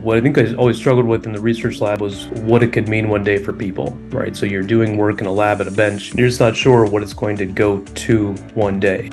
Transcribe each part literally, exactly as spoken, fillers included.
What I think I always struggled with in the research lab was what it could mean one day for people, right? So you're doing work in a lab at a bench, you're just not sure what it's going to go to one day.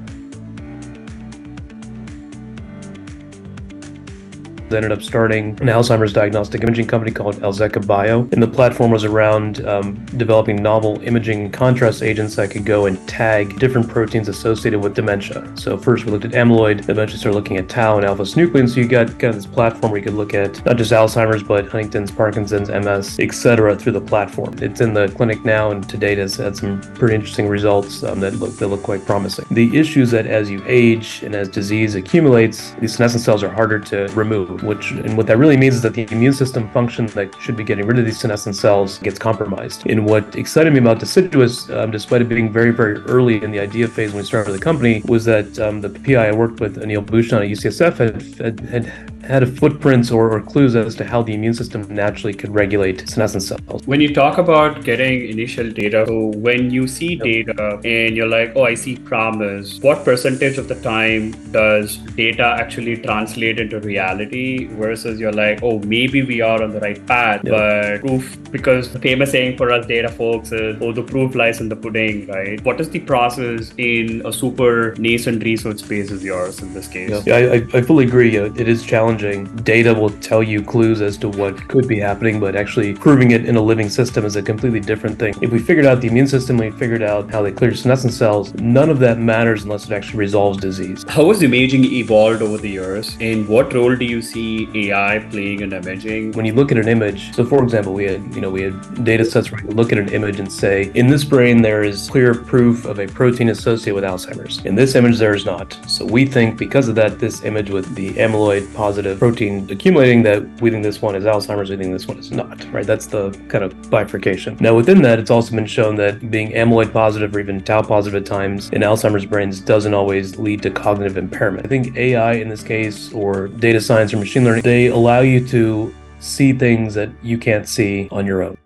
I ended up starting an Alzheimer's diagnostic imaging company called Alzeca Bio, and the platform was around um, developing novel imaging contrast agents that could go and tag different proteins associated with dementia. So first we looked at amyloid, eventually started looking at tau and alpha-synuclein, so you got kind of this platform where you could look at not just Alzheimer's, but Huntington's, Parkinson's, M S, et cetera through the platform. It's in the clinic now, and to date has had some pretty interesting results um, that, look, that look quite promising. The issue is that as you age and as disease accumulates, these senescent cells are harder to remove. Which and what that really means is that the immune system function that should be getting rid of these senescent cells gets compromised. And what excited me about Deciduous, um, despite it being very, very early in the idea phase when we started the company, was that um, the P I I worked with, Anil Bhushan at U C S F, had had, had had a footprints or, or clues as to how the immune system naturally could regulate senescent cells. When you talk about getting initial data, so when you see data and you're like, oh, I see promise, what percentage of the time does data actually translate into reality versus you're like, oh, maybe we are on the right path, yep. But proof, because the famous saying for us data folks is, oh, the proof lies in the pudding, right? What is the process in a super nascent research space as yours in this case? Yeah, I, I fully agree. It is challenging. Data will tell you clues as to what could be happening, but actually proving it in a living system is a completely different thing. If we figured out the immune system, we figured out how they clear senescent cells, none of that matters unless it actually resolves disease. How has imaging evolved over the years? And what role do you see A I playing in imaging? When you look at an image, so for example, we had, you know, we had data sets where you could look at an image and say, in this brain, there is clear proof of a protein associated with Alzheimer's. In this image, there is not. So we think because of that, this image with the amyloid positive protein accumulating, that we think this one is Alzheimer's, we think this one is not, right? That's the kind of bifurcation. Now within that, it's also been shown that being amyloid positive or even tau positive at times in Alzheimer's brains doesn't always lead to cognitive impairment. I think A I in this case, or data science or machine learning, they allow you to see things that you can't see on your own.